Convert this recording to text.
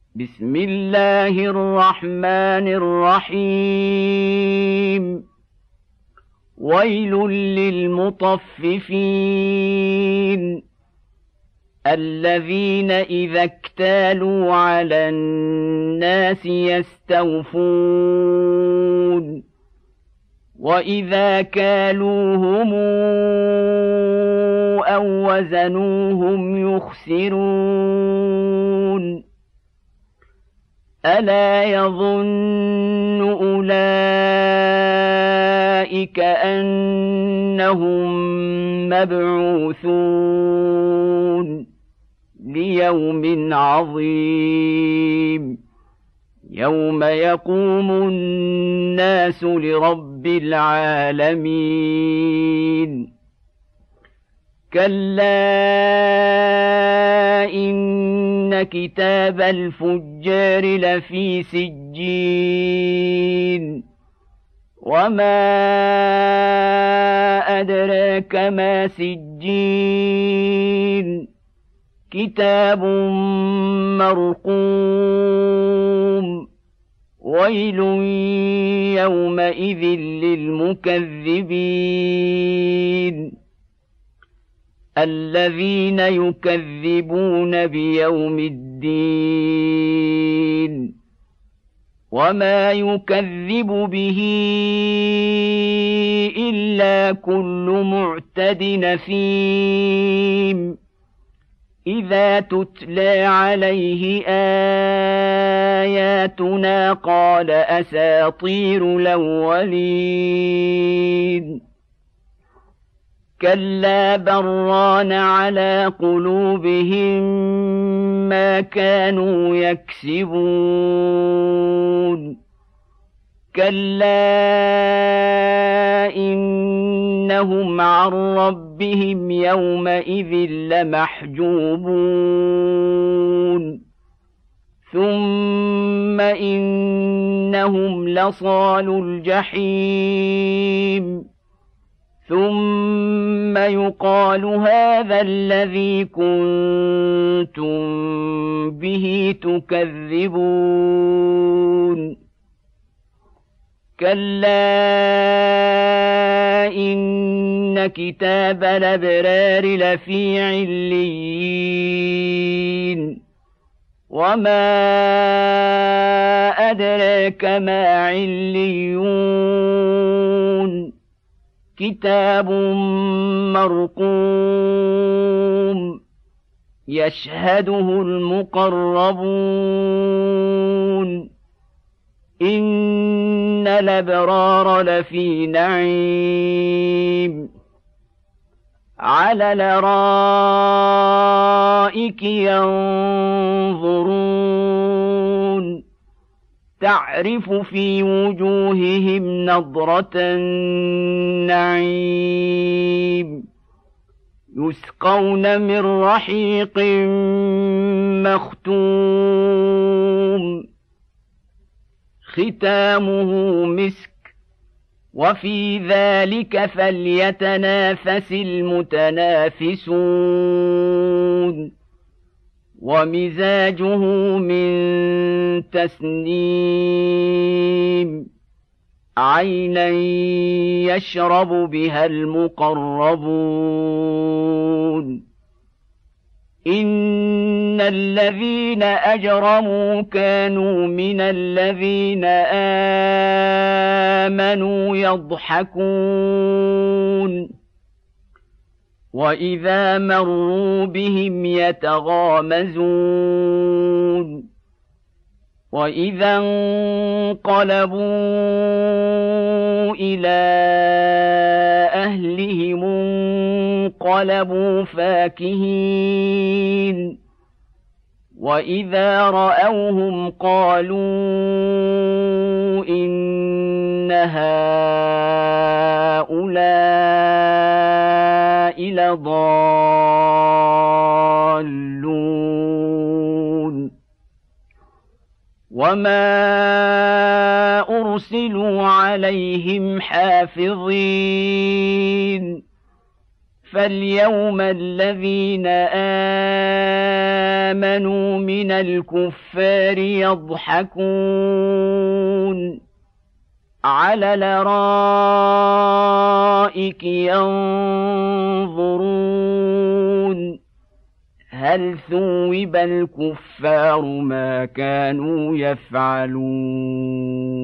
بسم الله الرحمن الرحيم. ويل للمطففين الذين إذا اكتالوا على الناس يستوفون وإذا كالوهم أو وزنوهم يخسرون ألا يظن أولئك أنهم مبعوثون ليوم عظيم يوم يقوم الناس لرب العالمين كلا إن كتاب الفجار لفي سجين وما أدراك ما سجين كتاب مرقوم ويل يومئذ للمكذبين الذين يكذبون بيوم الدين وما يكذب به إلا كل معتد نثيم إذا تتلى عليه آياتنا قال أساطير الأولين كلا بران على قلوبهم ما كانوا يكسبون كلا إنهم عن ربهم يومئذ لمحجوبون ثم إنهم لصالو الجحيم ثم يقال هذا الذي كنتم به تكذبون كلا إن كتاب الأبرار لفي عليين وما أدراك ما عليون كتاب مرقوم يشهده المقربون إن الأبرار لفي نعيم على الأرائك ينظرون تعرف في وجوههم نضرة النعيم يسقون من رحيق مختوم ختامه مسك وفي ذلك فليتنافس المتنافسون ومزاجه من تسنيم عينا يشرب بها المقربون إن الذين أجرموا كانوا من الذين آمنوا يضحكون وإذا مروا بهم يتغامزون وإذا انقلبوا إلى أهلهم انقلبوا فاكهين وإذا رأوهم قالوا إن هؤلاء لضالون وما أرسلوا عليهم حافظين فاليوم الذين آمنوا من الكفار يضحكون على الارائك ينظرون هل ثوب الكفار ما كانوا يفعلون